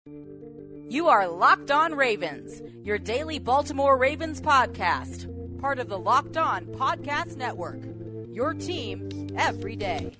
You are Locked On Ravens, your daily Baltimore Ravens podcast, part of the Locked On Podcast Network, your team every day.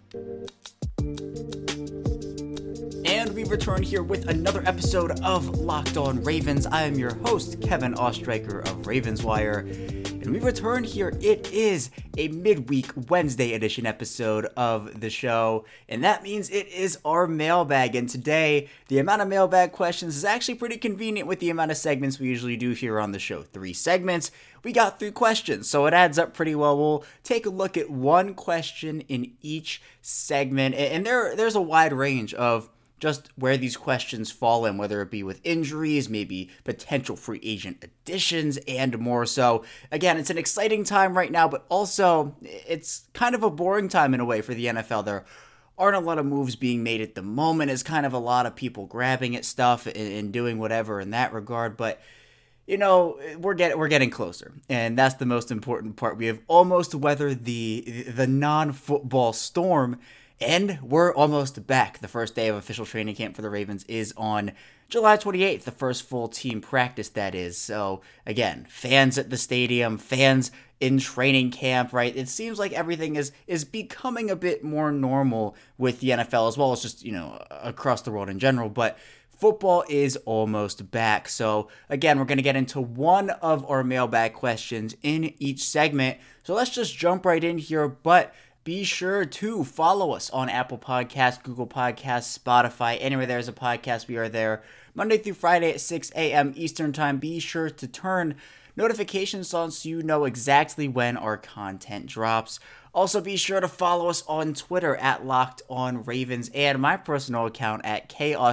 And we return here with another episode of Locked On Ravens. I am your host, Kevin Ostreicher of RavensWire. And we return here. It is a midweek Wednesday edition episode of the show. And that means it is our mailbag. And today, the amount of mailbag questions is actually pretty convenient with the amount of segments we usually do here on the show. 3 segments. We got 3 questions, so it adds up pretty well. We'll take a look at one question in each segment. And there's a wide range of just where these questions fall in, whether it be with injuries, maybe potential free agent additions, and more. So, again, it's an exciting time right now, but also it's kind of a boring time in a way for the NFL. There aren't a lot of moves being made at the moment. It's kind of a lot of people grabbing at stuff and doing whatever in that regard, but you know, we're getting closer, and that's the most important part. We have almost weathered the non-football storm, and we're almost back. The first day of official training camp for the Ravens is on July 28th, the first full team practice, that is. So, again, fans at the stadium, fans in training camp, right? It seems like everything is becoming a bit more normal with the NFL, as well as just, you know, across the world in general. But football is almost back. So, again, we're going to get into one of our mailbag questions in each segment. So let's just jump right in here. But be sure to follow us on Apple Podcasts, Google Podcasts, Spotify, anywhere there's a podcast, we are there. Monday through Friday at 6 a.m. Eastern Time. Be sure to turn notifications on so you know exactly when our content drops. Also, be sure to follow us on Twitter at Locked On Ravens and my personal account at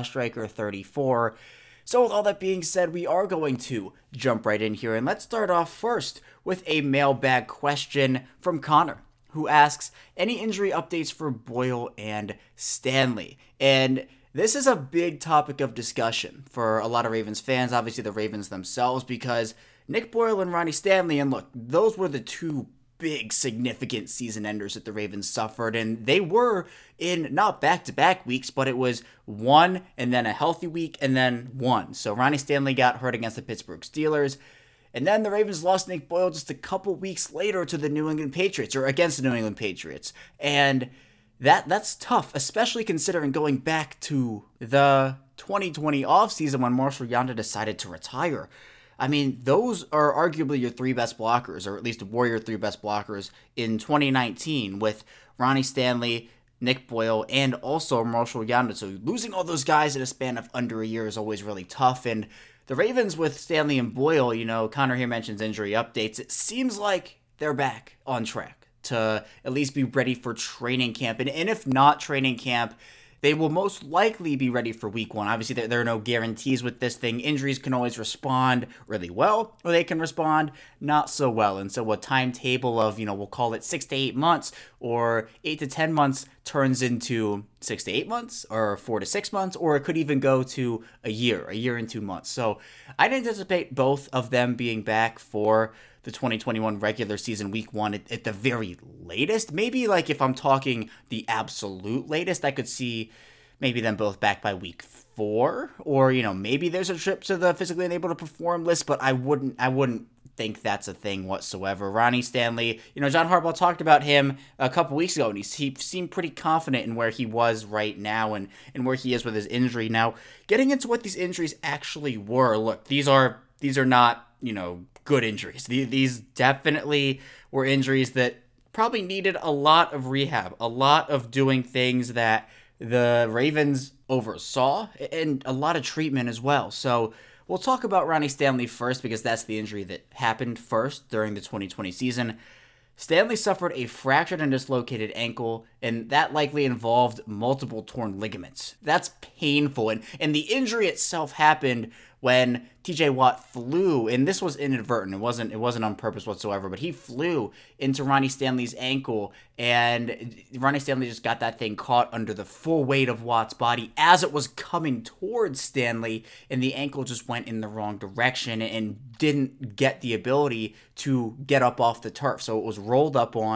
KOstriker34. So with all that being said, we are going to jump right in here. And let's start off first with a mailbag question from Connor, who asks, any injury updates for Boyle and Stanley? And this is a big topic of discussion for a lot of Ravens fans, obviously the Ravens themselves, because Nick Boyle and Ronnie Stanley, and look, those were the 2 big significant season enders that the Ravens suffered, and they were in not back-to-back weeks, but it was 1 and then a healthy week and then 1. So Ronnie Stanley got hurt against the Pittsburgh Steelers. And then the Ravens lost Nick Boyle just a couple weeks later to the New England Patriots, or against the New England Patriots. And that's tough, especially considering going back to the 2020 offseason when Marshall Yanda decided to retire. I mean, those are arguably your 3 best blockers, or at least were your 3 best blockers in 2019 with Ronnie Stanley, Nick Boyle, and also Marshall Yanda. So losing all those guys in a span of under a year is always really tough. And the Ravens with Stanley and Boyle, you know, Connor here mentions injury updates. It seems like they're back on track to at least be ready for training camp. And if not training camp, they will most likely be ready for week 1. Obviously, there are no guarantees with this thing. Injuries can always respond really well, or they can respond not so well. And so a timetable of, you know, we'll call it 6 to 8 months or 8 to 10 months turns into 6 to 8 months or 4 to 6 months, or it could even go to a year and 2 months. So I'd anticipate both of them being back for the 2021 regular season week 1 at the very latest. Maybe like if I'm talking the absolute latest, I could see maybe them both back by week 4, or, you know, maybe there's a trip to the physically unable to perform list, but I wouldn't think that's a thing whatsoever. Ronnie Stanley, you know, John Harbaugh talked about him a couple weeks ago, and he seemed pretty confident in where he was right now and where he is with his injury. Now, getting into what these injuries actually were, look, these are not, you know, good injuries. These definitely were injuries that probably needed a lot of rehab, a lot of doing things that the Ravens oversaw, and a lot of treatment as well. So we'll talk about Ronnie Stanley first, because that's the injury that happened first during the 2020 season. Stanley suffered a fractured and dislocated ankle, and that likely involved multiple torn ligaments. That's painful, and the injury itself happened when TJ Watt flew, and this was inadvertent. It wasn't on purpose whatsoever, but he flew into Ronnie Stanley's ankle, and Ronnie Stanley just got that thing caught under the full weight of Watt's body as it was coming towards Stanley, and the ankle just went in the wrong direction and didn't get the ability to get up off the turf. So it was rolled up on,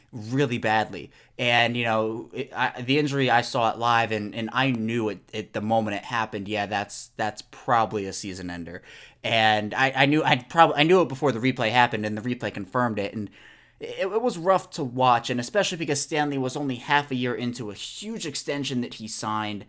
really badly. And, the injury, I saw it live, and I knew it at the moment it happened. Yeah, that's probably a season ender. And I knew it before the replay happened, and the replay confirmed it. And it was rough to watch, and especially because Stanley was only half a year into a huge extension that he signed.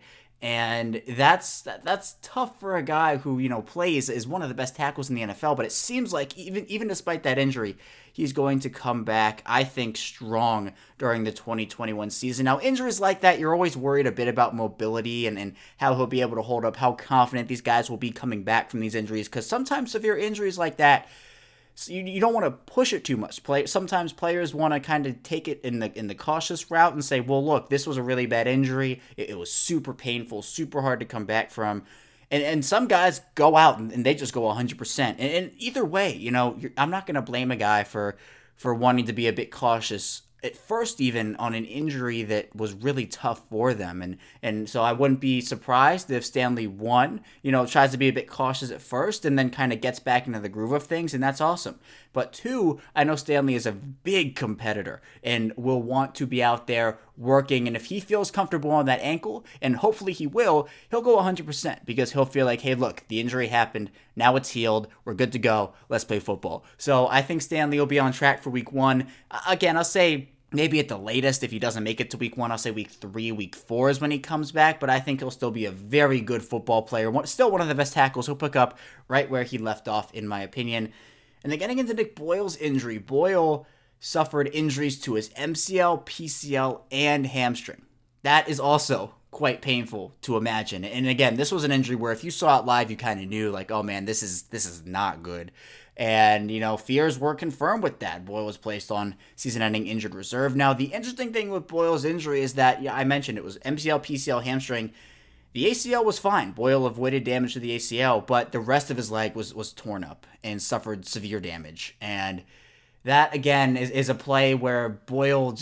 And that's tough for a guy who, plays as one of the best tackles in the NFL. But it seems like even despite that injury, he's going to come back, I think, strong during the 2021 season. Now, injuries like that, you're always worried a bit about mobility and how he'll be able to hold up, how confident these guys will be coming back from these injuries. Because sometimes severe injuries like that, so you don't want to push it too much. Sometimes players want to kind of take it in the cautious route and say, well, look, this was a really bad injury. It was super painful, super hard to come back from. And some guys go out and they just go 100%. And either way, I'm not going to blame a guy for wanting to be a bit cautious at first, even on an injury that was really tough for them. And so I wouldn't be surprised if Stanley, tries to be a bit cautious at first and then kind of gets back into the groove of things, and that's awesome. But two, I know Stanley is a big competitor and will want to be out there working, and if he feels comfortable on that ankle, and hopefully he will, he'll go 100% because he'll feel like, hey, look, the injury happened, now it's healed, we're good to go, let's play football. So I think Stanley will be on track for week 1. Again, I'll say maybe at the latest, if he doesn't make it to week 1, I'll say week 3, week 4 is when he comes back, but I think he'll still be a very good football player, still one of the best tackles. He'll pick up right where he left off, in my opinion. And then getting into Nick Boyle's injury, Boyle suffered injuries to his MCL, PCL, and hamstring. That is also quite painful to imagine. And again, this was an injury where if you saw it live, you kind of knew, like, oh man, this is not good. And, fears were confirmed with that. Boyle was placed on season-ending injured reserve. Now, the interesting thing with Boyle's injury is that, I mentioned it was MCL, PCL, hamstring. The ACL was fine. Boyle avoided damage to the ACL, but the rest of his leg was torn up and suffered severe damage. And that, again, is a play where Boyle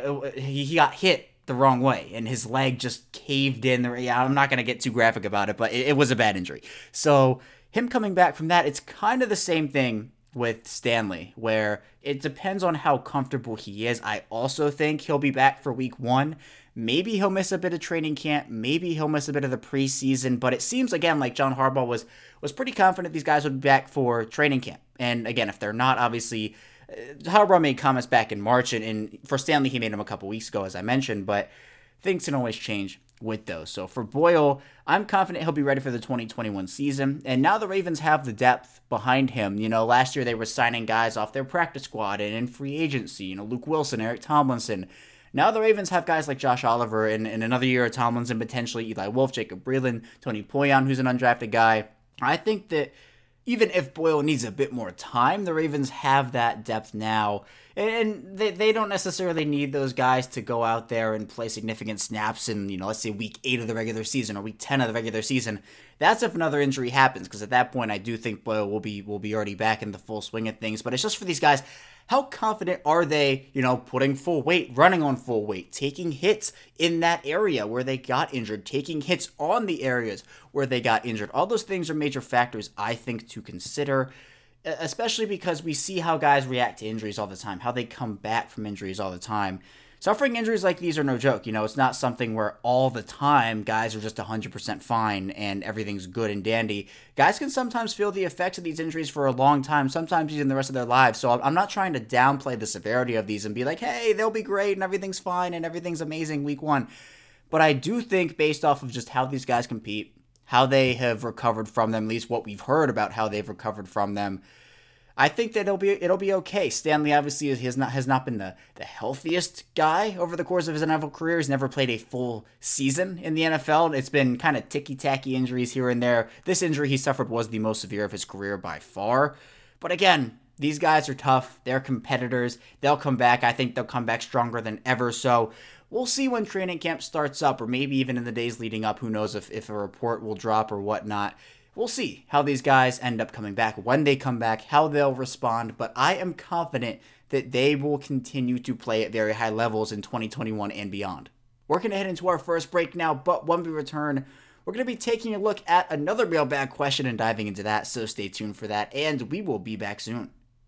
he got hit the wrong way, and his leg just caved in. I'm not going to get too graphic about it, but it was a bad injury. So him coming back from that, it's kind of the same thing with Stanley, where it depends on how comfortable he is. I also think he'll be back for week 1. Maybe he'll miss a bit of training camp. Maybe he'll miss a bit of the preseason. But it seems, again, like John Harbaugh was pretty confident these guys would be back for training camp. And again, if they're not, obviously, Harbaugh made comments back in March. And for Stanley, he made them a couple weeks ago, as I mentioned. But things can always change with those. So for Boyle, I'm confident he'll be ready for the 2021 season. And now the Ravens have the depth behind him. Last year they were signing guys off their practice squad and in free agency. Luke Wilson, Eric Tomlinson. Now the Ravens have guys like Josh Oliver and another year of Tomlinson, potentially Eli Wolf, Jacob Breeland, Tony Poyan, who's an undrafted guy. I think that even if Boyle needs a bit more time, the Ravens have that depth now. And they don't necessarily need those guys to go out there and play significant snaps in, let's say week 8 of the regular season or week 10 of the regular season. That's if another injury happens, because at that point I do think Boyle will be already back in the full swing of things. But it's just for these guys, how confident are they, putting full weight, running on full weight, taking hits in that area where they got injured, taking hits on the areas where they got injured. All those things are major factors, I think, to consider, especially because we see how guys react to injuries all the time, how they come back from injuries all the time. Suffering injuries like these are no joke. It's not something where all the time guys are just 100% fine and everything's good and dandy. Guys can sometimes feel the effects of these injuries for a long time, sometimes even the rest of their lives. So I'm not trying to downplay the severity of these and be like, hey, they'll be great and everything's fine and everything's amazing week 1. But I do think, based off of just how these guys compete, how they have recovered from them, at least what we've heard about how they've recovered from them, I think that it'll be okay. Stanley obviously has not been the healthiest guy over the course of his NFL career. He's never played a full season in the NFL. It's been kind of ticky-tacky injuries here and there. This injury he suffered was the most severe of his career by far. But again, these guys are tough. They're competitors. They'll come back. I think they'll come back stronger than ever. So we'll see when training camp starts up, or maybe even in the days leading up. Who knows if a report will drop or whatnot. We'll see how these guys end up coming back, when they come back, how they'll respond, but I am confident that they will continue to play at very high levels in 2021 and beyond. We're going to head into our first break now, but when we return, we're going to be taking a look at another mailbag question and diving into that, so stay tuned for that, and we will be back soon.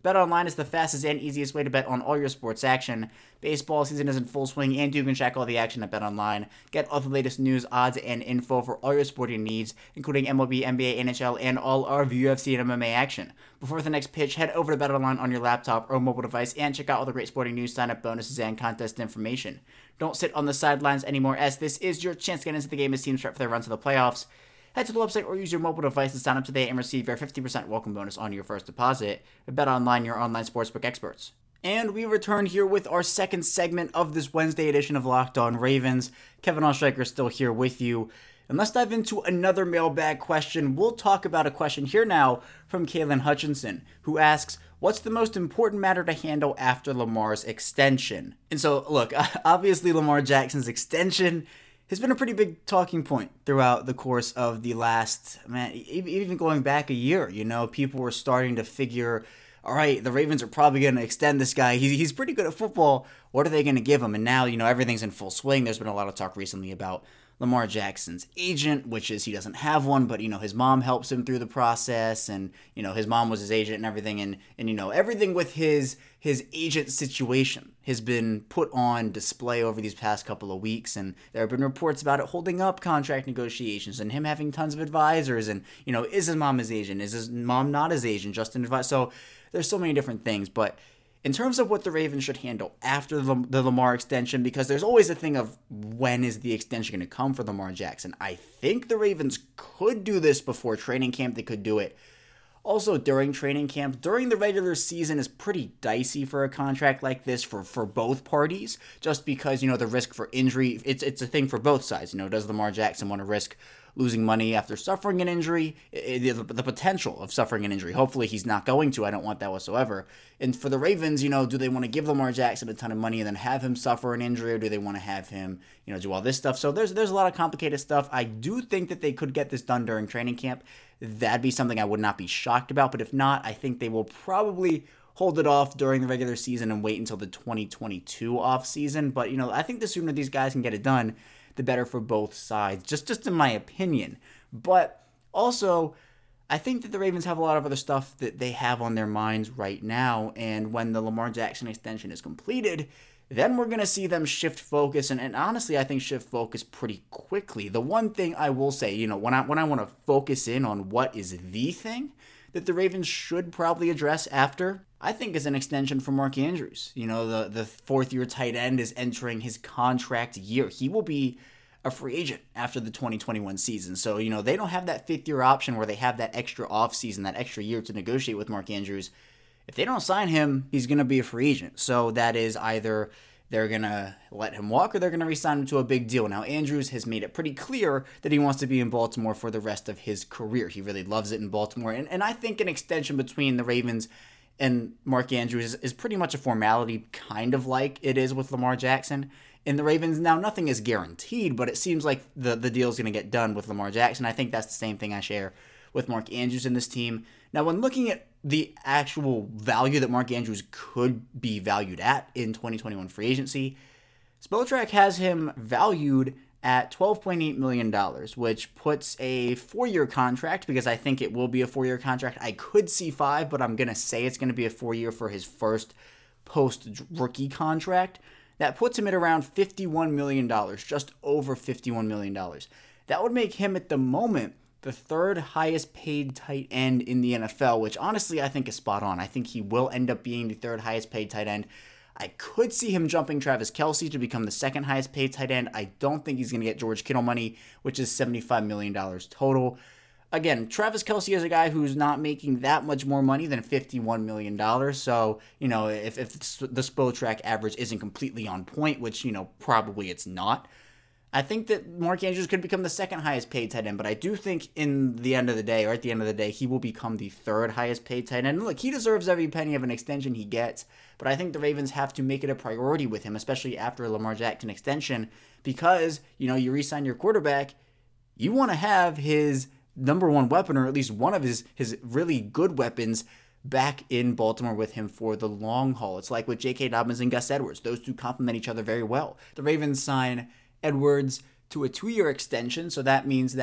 BetOnline is the fastest and easiest way to bet on all your sports action. Baseball season is in full swing, and you can check all the action at BetOnline. Get all the latest news, odds, and info for all your sporting needs, including MLB, NBA, NHL, and all our UFC and MMA action. Before the next pitch, head over to BetOnline on your laptop or mobile device and check out all the great sporting news, sign-up bonuses, and contest information. Don't sit on the sidelines anymore, as this is your chance to get into the game as teams prep for their run to the playoffs. Head to the website or use your mobile device to sign up today and receive your 50% welcome bonus on your first deposit. BetOnline, your online sportsbook experts. And we return here with our second segment of this Wednesday edition of Locked On Ravens. Kevin Oestreicher still here with you. And let's dive into another mailbag question. We'll talk about a question here now from Kaylin Hutchinson, who asks, what's the most important matter to handle after Lamar's extension? And so, look, obviously Lamar Jackson's extension has been a pretty big talking point throughout the course of the last, even going back a year. You know, people were starting to figure, all right, the Ravens are probably going to extend this guy. He's pretty good at football. What are they going to give him? And now, you know, everything's in full swing. There's been a lot of talk recently about Lamar Jackson's agent, which is he doesn't have one, but, you know, his mom helps him through the process, and, you know, his mom was his agent and everything, and you know, everything with his agent situation has been put on display over these past couple of weeks, and there have been reports about it holding up contract negotiations and him having tons of advisors, and, you know, is his mom his agent? Is his mom not his agent? Just an advice. So there's so many different things, but in terms of what the Ravens should handle after the Lamar extension, because there's always a thing of when is the extension going to come for Lamar Jackson. I think the Ravens could do this before training camp. They could do it also during training camp. During the regular season is pretty dicey for a contract like this for both parties, just because, you know, the risk for injury, it's a thing for both sides. You know, does Lamar Jackson want to risk losing money after suffering an injury? The potential of suffering an injury. Hopefully he's not going to. I don't want that whatsoever. And for the Ravens, you know, do they want to give Lamar Jackson a ton of money and then have him suffer an injury, or do they want to have him, you know, do all this stuff? So there's a lot of complicated stuff. I do think that they could get this done during training camp. That'd be something I would not be shocked about. But if not, I think they will probably hold it off during the regular season and wait until the 2022 offseason. But, you know, I think the sooner these guys can get it done, the better for both sides, just in my opinion. But also, I think that the Ravens have a lot of other stuff that they have on their minds right now, and when the Lamar Jackson extension is completed, then we're going to see them shift focus, and honestly, I think shift focus pretty quickly. The one thing I will say, you know, when I want to focus in on what is the thing that the Ravens should probably address after, I think, is an extension for Mark Andrews. You know, the fourth-year tight end is entering his contract year. He will be a free agent after the 2021 season. So, you know, they don't have that fifth-year option where they have that extra offseason, that extra year to negotiate with Mark Andrews. If they don't sign him, he's going to be a free agent. So that is either they're going to let him walk or they're going to re-sign him to a big deal. Now, Andrews has made it pretty clear that he wants to be in Baltimore for the rest of his career. He really loves it in Baltimore. And I think an extension between the Ravens and Mark Andrews is pretty much a formality, kind of like it is with Lamar Jackson. In the Ravens, now nothing is guaranteed, but it seems like the deal is going to get done with Lamar Jackson. I think that's the same thing I share with Mark Andrews in this team. Now, when looking at the actual value that Mark Andrews could be valued at in 2021 free agency, Spotrac has him valued at $12.8 million, which puts a 4-year contract, because I think it will be a 4-year contract. I could see 5, but I'm going to say it's going to be a 4-year for his first post-rookie contract. That puts him at around $51 million, just over $51 million. That would make him, at the moment, the third highest paid tight end in the NFL, which honestly I think is spot on. I think he will end up being the third highest paid tight end. I could see him jumping Travis Kelce to become the second highest paid tight end. I don't think he's going to get George Kittle money, which is $75 million total. Again, Travis Kelce is a guy who's not making that much more money than $51 million. So, you know, if the Spotrac average isn't completely on point, which, you know, probably it's not, I think that Mark Andrews could become the second highest paid tight end. But I do think at the end of the day, he will become the third highest paid tight end. And look, he deserves every penny of an extension he gets. But I think the Ravens have to make it a priority with him, especially after a Lamar Jackson extension, because, you know, you re-sign your quarterback, you want to have his number one weapon, or at least one of his really good weapons, back in Baltimore with him for the long haul. It's like with J.K. Dobbins and Gus Edwards. Those two complement each other very well. The Ravens sign Edwards to a 2-year extension, so that means that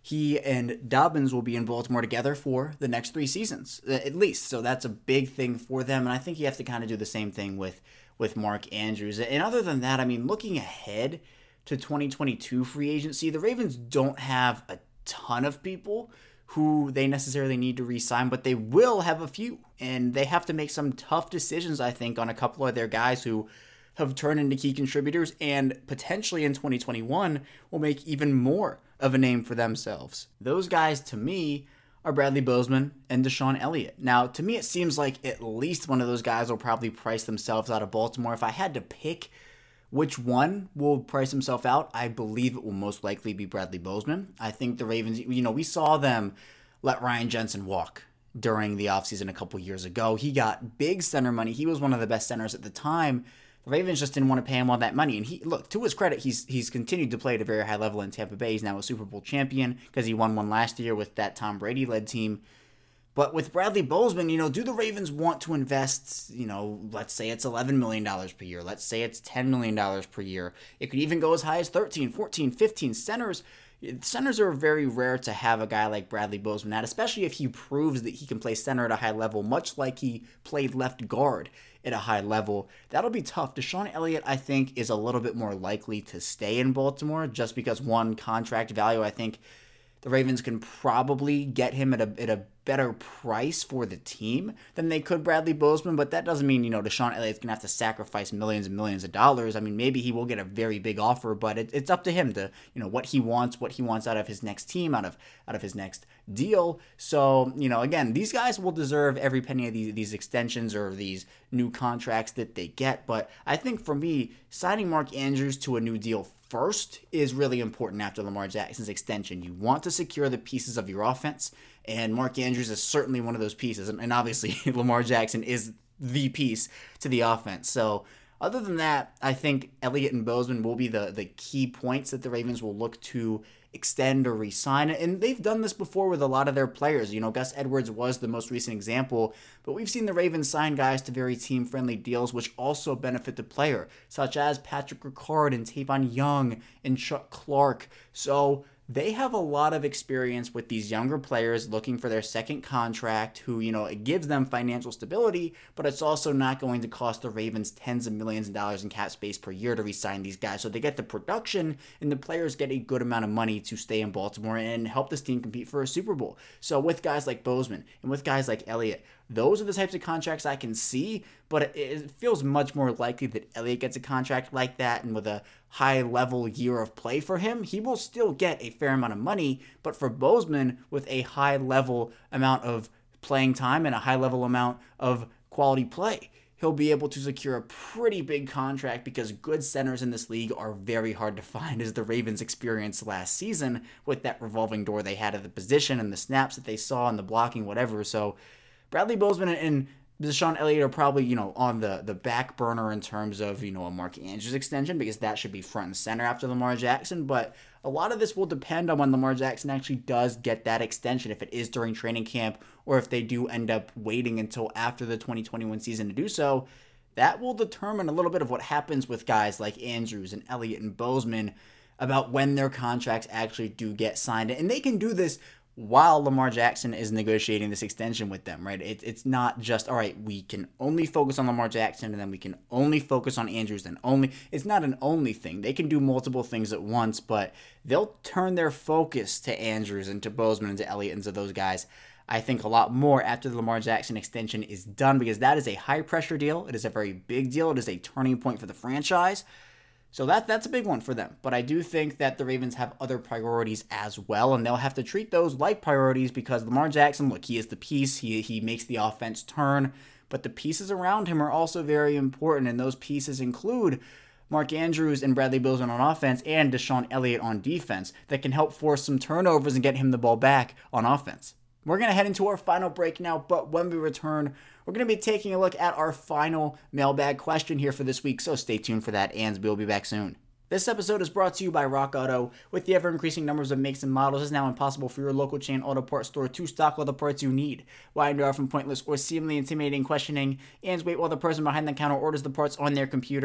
he and Dobbins will be in Baltimore together for the next 3 seasons, at least. So that's a big thing for them, and I think you have to kind of do the same thing with Mark Andrews. And other than that, I mean, looking ahead to 2022 free agency, the Ravens don't have a ton of people who they necessarily need to re-sign, but they will have a few, and they have to make some tough decisions, I think, on a couple of their guys who have turned into key contributors and potentially in 2021 will make even more of a name for themselves. Those guys, to me, are Bradley Bozeman and DeShon Elliott. Now, to me, it seems like at least one of those guys will probably price themselves out of Baltimore. If I had to pick which one will price himself out, I believe it will most likely be Bradley Bozeman. I think the Ravens, we saw them let Ryan Jensen walk during the offseason a couple years ago. He got big center money. He was one of the best centers at the time. The Ravens just didn't want to pay him all that money. And look, to his credit, he's continued to play at a very high level in Tampa Bay. He's now a Super Bowl champion because he won one last year with that Tom Brady-led team. But with Bradley Bozeman, do the Ravens want to invest, let's say it's $11 million per year. Let's say it's $10 million per year. It could even go as high as 13, 14, 15 centers. Centers are very rare to have a guy like Bradley Bozeman at, especially if he proves that he can play center at a high level, much like he played left guard at a high level. That'll be tough. DeShon Elliott, I think, is a little bit more likely to stay in Baltimore just because, one, contract value. I think the Ravens can probably get him at a better price for the team than they could Bradley Bozeman, but that doesn't mean, DeShon Elliott's going to have to sacrifice millions and millions of dollars. I mean, maybe he will get a very big offer, but it's up to him to, what he wants out of his next team, out of his next deal. So, again, these guys will deserve every penny of these extensions or these new contracts that they get, but I think for me, signing Mark Andrews to a new deal first is really important after Lamar Jackson's extension. You want to secure the pieces of your offense, and Mark Andrews is certainly one of those pieces. And obviously, Lamar Jackson is the piece to the offense. So other than that, I think Elliott and Bozeman will be the key points that the Ravens will look to extend or re-sign. And they've done this before with a lot of their players. Gus Edwards was the most recent example, but we've seen the Ravens sign guys to very team-friendly deals, which also benefit the player, such as Patrick Ricard and Tavon Young and Chuck Clark. So they have a lot of experience with these younger players looking for their second contract who, it gives them financial stability, but it's also not going to cost the Ravens tens of millions of dollars in cap space per year to re-sign these guys. So they get the production and the players get a good amount of money to stay in Baltimore and help this team compete for a Super Bowl. So with guys like Bozeman and with guys like Elliott, those are the types of contracts I can see, but it feels much more likely that Elliott gets a contract like that, and with a high-level year of play for him, he will still get a fair amount of money, but for Bozeman, with a high-level amount of playing time and a high-level amount of quality play, he'll be able to secure a pretty big contract because good centers in this league are very hard to find, as the Ravens experienced last season with that revolving door they had at the position and the snaps that they saw and the blocking, whatever. So Bradley Bozeman and DeShon Elliott are probably, on the back burner in terms of, a Mark Andrews extension, because that should be front and center after Lamar Jackson. But a lot of this will depend on when Lamar Jackson actually does get that extension, if it is during training camp or if they do end up waiting until after the 2021 season to do so. That will determine a little bit of what happens with guys like Andrews and Elliott and Bozeman about when their contracts actually do get signed. And they can do this while Lamar Jackson is negotiating this extension with them, right? It's not just, all right, we can only focus on Lamar Jackson and then we can only focus on Andrews and only. It's not an only thing. They can do multiple things at once, but they'll turn their focus to Andrews and to Bozeman and to Elliott and to those guys, I think, a lot more after the Lamar Jackson extension is done, because that is a high-pressure deal. It is a very big deal. It is a turning point for the franchise. So that's a big one for them. But I do think that the Ravens have other priorities as well, and they'll have to treat those like priorities, because Lamar Jackson, look, he is the piece. He makes the offense turn. But the pieces around him are also very important, and those pieces include Mark Andrews and Bradley Bozeman on offense and DeShon Elliott on defense that can help force some turnovers and get him the ball back on offense. We're going to head into our final break now, but when we return, we're going to be taking a look at our final mailbag question here for this week, so stay tuned for that, and we'll be back soon. This episode is brought to you by Rock Auto. With the ever-increasing numbers of makes and models, it's now impossible for your local chain auto parts store to stock all the parts you need. Why endure from pointless or seemingly intimidating questioning and wait while the person behind the counter orders the parts on their computer?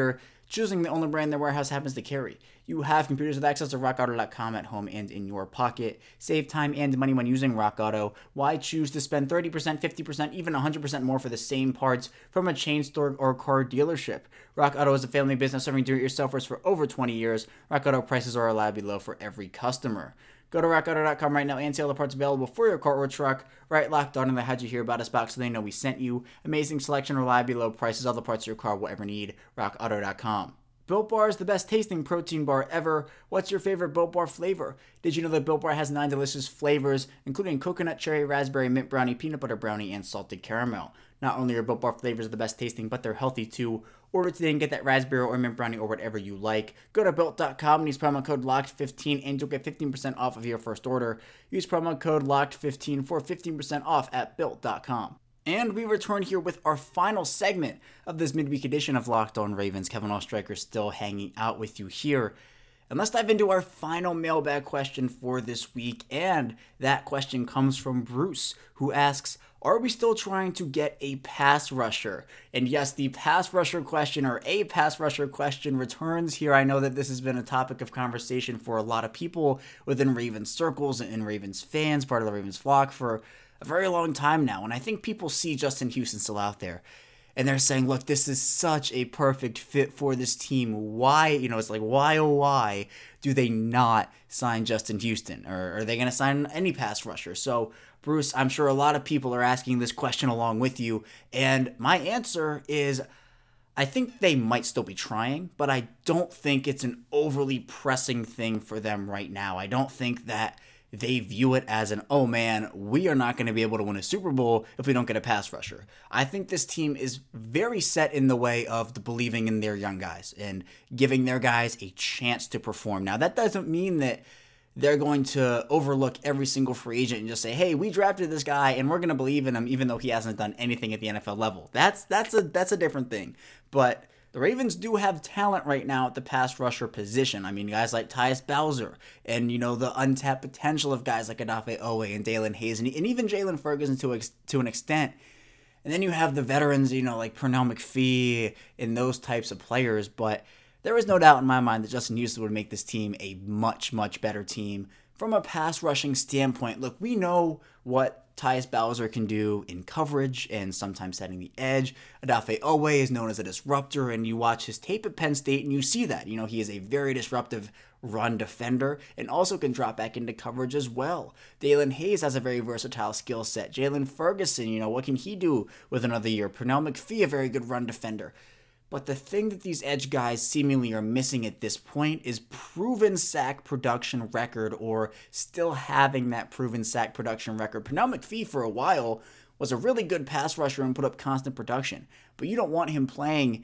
choosing the only brand their warehouse happens to carry. You have computers with access to rockauto.com at home and in your pocket. Save time and money when using Rock Auto. Why choose to spend 30%, 50%, even 100% more for the same parts from a chain store or car dealership? Rock Auto is a family business serving do-it-yourselfers for over 20 years. Rock Auto prices are reliably low for every customer. Go to rockauto.com right now and see all the parts available for your car or truck. Right, Locked On, and they had you hear about us box so they know we sent you. Amazing selection, reliably low prices, all the parts your car will ever need. rockauto.com. Built Bar is the best tasting protein bar ever. What's your favorite Built Bar flavor? Did you know that Built Bar has 9 delicious flavors, including coconut, cherry, raspberry, mint brownie, peanut butter brownie, and salted caramel? Not only are Built Bar flavors the best tasting, but they're healthy too. Order today and get that raspberry or mint brownie or whatever you like. Go to Built.com and use promo code LOCKED15 and you'll get 15% off of your first order. Use promo code LOCKED15 for 15% off at Built.com. And we return here with our final segment of this midweek edition of Locked On Ravens. Kevin Oestreicher still hanging out with you here. And let's dive into our final mailbag question for this week. And that question comes from Bruce, who asks, are we still trying to get a pass rusher? And yes, the pass rusher question, or a pass rusher question, returns here. I know that this has been a topic of conversation for a lot of people within Ravens circles and Ravens fans, part of the Ravens flock, for a very long time now. And I think people see Justin Houston still out there. And they're saying, look, this is such a perfect fit for this team. Why, it's like, why, oh, why do they not sign Justin Houston? Or are they going to sign any pass rusher? So, Bruce, I'm sure a lot of people are asking this question along with you. And my answer is, I think they might still be trying, but I don't think it's an overly pressing thing for them right now. I don't think that they view it as an, oh man, we are not going to be able to win a Super Bowl if we don't get a pass rusher. I think this team is very set in the way of the believing in their young guys and giving their guys a chance to perform. Now, that doesn't mean that they're going to overlook every single free agent and just say, hey, we drafted this guy and we're going to believe in him even though he hasn't done anything at the NFL level. That's a different thing. But the Ravens do have talent right now at the pass rusher position. I mean, guys like Tyus Bowser and, the untapped potential of guys like Odafe Owe and Daylon Hayes and even Jaylon Ferguson to an extent. And then you have the veterans, like Pernell McPhee and those types of players. But there is no doubt in my mind that Justin Houston would make this team a much, much better team from a pass rushing standpoint. Look, we know what Tyus Bowser can do in coverage and sometimes setting the edge. Odafe Owe is known as a disruptor, and you watch his tape at Penn State and you see that. He is a very disruptive run defender and also can drop back into coverage as well. Daylon Hayes has a very versatile skill set. Jaylon Ferguson, what can he do with another year? Pernell McPhee, a very good run defender. But the thing that these edge guys seemingly are missing at this point is proven sack production record, or still having that proven sack production record. Pernell McPhee for a while was a really good pass rusher and put up constant production. But you don't want him playing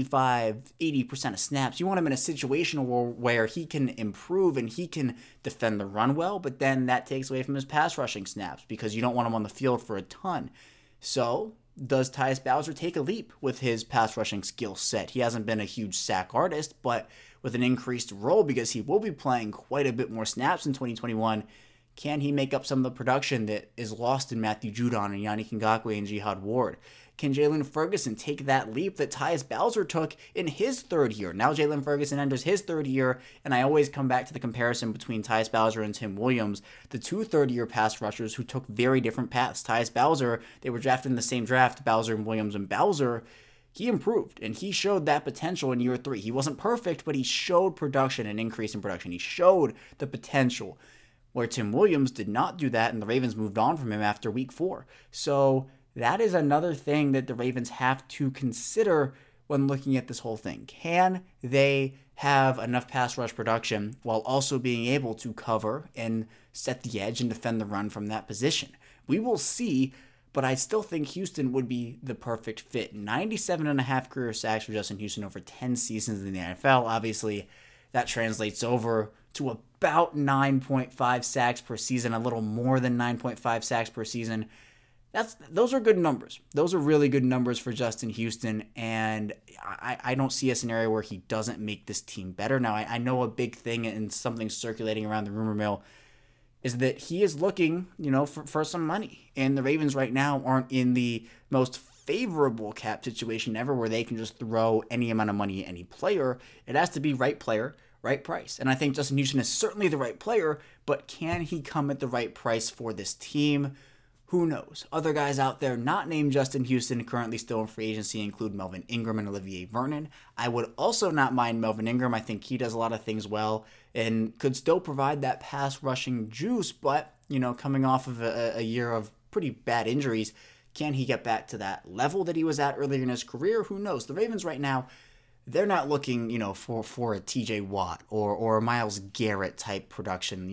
80% of snaps. You want him in a situation where he can improve and he can defend the run well, but then that takes away from his pass rushing snaps because you don't want him on the field for a ton. So, does Tyus Bowser take a leap with his pass rushing skill set? He hasn't been a huge sack artist, but with an increased role because he will be playing quite a bit more snaps in 2021, can he make up some of the production that is lost in Matthew Judon and Yannick Ngakoue and Jihad Ward? Can Jaylon Ferguson take that leap that Tyus Bowser took in his third year? Now Jaylon Ferguson enters his third year, and I always come back to the comparison between Tyus Bowser and Tim Williams, the two third-year pass rushers who took very different paths. Tyus Bowser, they were drafted in the same draft, Bowser and Williams, and Bowser, he improved, and he showed that potential in year 3. He wasn't perfect, but he showed production, an increase in production. He showed the potential, where Tim Williams did not do that, and the Ravens moved on from him after week 4. So that is another thing that the Ravens have to consider when looking at this whole thing. Can they have enough pass rush production while also being able to cover and set the edge and defend the run from that position? We will see, but I still think Houston would be the perfect fit. 97.5 career sacks for Justin Houston over 10 seasons in the NFL. Obviously, that translates over to about 9.5 sacks per season, a little more than 9.5 sacks per season. Those are good numbers. Those are really good numbers for Justin Houston, and I don't see a scenario where he doesn't make this team better. Now, I know a big thing and something circulating around the rumor mill is that he is looking, for some money, and the Ravens right now aren't in the most favorable cap situation ever where they can just throw any amount of money at any player. It has to be right player, right price. And I think Justin Houston is certainly the right player, but can he come at the right price for this team? Who knows? Other guys out there not named Justin Houston currently still in free agency include Melvin Ingram and Olivier Vernon. I would also not mind Melvin Ingram. I think he does a lot of things well and could still provide that pass rushing juice, but, coming off of a year of pretty bad injuries, can he get back to that level that he was at earlier in his career? Who knows? The Ravens right now, they're not looking, for a TJ Watt or a Myles Garrett type production.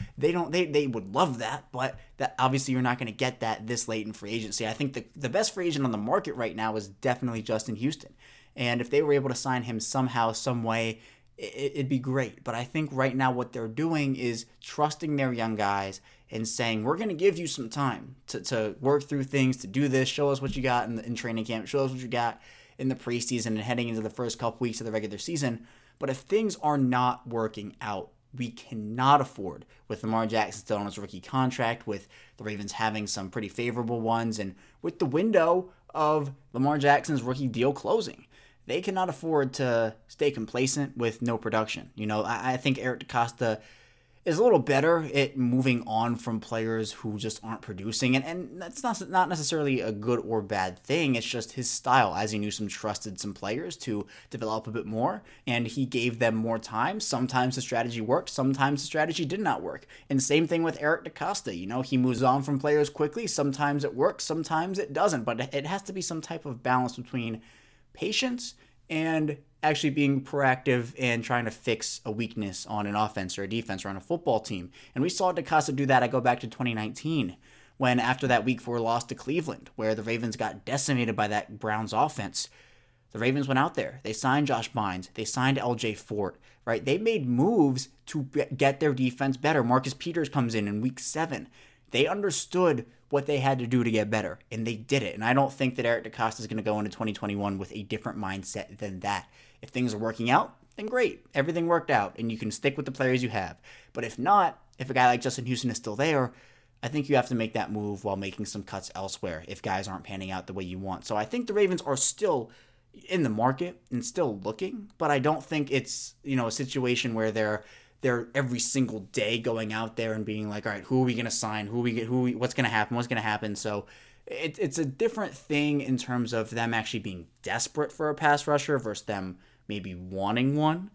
They would love that, but that obviously you're not going to get that this late in free agency. I think the best free agent on the market right now is definitely Justin Houston. And if they were able to sign him somehow, some way, it'd be great. But I think right now what they're doing is trusting their young guys and saying, we're going to give you some time to work through things, to do this, show us what you got in training camp, show us what you got in the preseason and heading into the first couple weeks of the regular season. But if things are not working out, we cannot afford, with Lamar Jackson still on his rookie contract, with the Ravens having some pretty favorable ones, and with the window of Lamar Jackson's rookie deal closing, they cannot afford to stay complacent with no production. I think Eric DeCosta is a little better at moving on from players who just aren't producing. And that's not necessarily a good or bad thing. It's just his style. Ozzie Newsome trusted some players to develop a bit more, and he gave them more time. Sometimes the strategy worked. Sometimes the strategy did not work. And same thing with Eric DeCosta. He moves on from players quickly. Sometimes it works. Sometimes it doesn't. But it has to be some type of balance between patience and actually being proactive and trying to fix a weakness on an offense or a defense or on a football team. And we saw DeCosta do that. I go back to 2019 when after that Week 4 loss to Cleveland, where the Ravens got decimated by that Browns offense, the Ravens went out there. They signed Josh Bynes. They signed LJ Fort, right? They made moves to get their defense better. Marcus Peters comes in Week 7. They understood what they had to do to get better, and they did it. And I don't think that Eric DeCosta is going to go into 2021 with a different mindset than that. If things are working out, then great. Everything worked out, and you can stick with the players you have. But if not, if a guy like Justin Houston is still there, I think you have to make that move while making some cuts elsewhere if guys aren't panning out the way you want. So I think the Ravens are still in the market and still looking, but I don't think it's, a situation where they're every single day going out there and being like, all right, who are we going to sign? What's going to happen? So it's a different thing in terms of them actually being desperate for a pass rusher versus them maybe wanting one.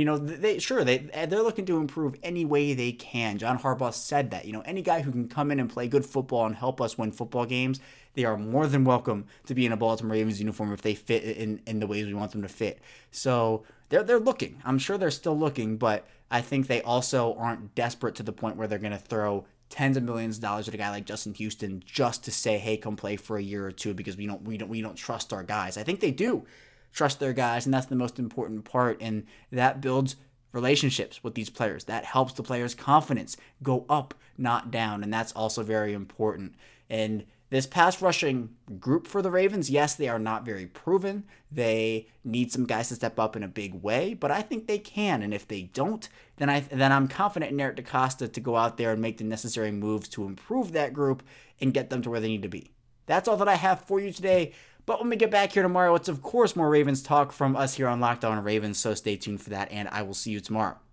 They're looking to improve any way they can. John Harbaugh said that, any guy who can come in and play good football and help us win football games, they are more than welcome to be in a Baltimore Ravens uniform if they fit in the ways we want them to fit. So they're looking. I'm sure they're still looking, but I think they also aren't desperate to the point where they're going to throw tens of millions of dollars at a guy like Justin Houston just to say, hey, come play for a year or two because we don't trust our guys. I think they do trust their guys, and that's the most important part, and that builds relationships with these players. That helps the players' confidence go up, not down, and that's also very important. And this pass rushing group for the Ravens, yes, they are not very proven. They need some guys to step up in a big way, but I think they can. And if they don't, then I'm confident in Eric DeCosta to go out there and make the necessary moves to improve that group and get them to where they need to be. That's all that I have for you today. But when we get back here tomorrow, it's of course more Ravens talk from us here on Locked On Ravens, so stay tuned for that, and I will see you tomorrow.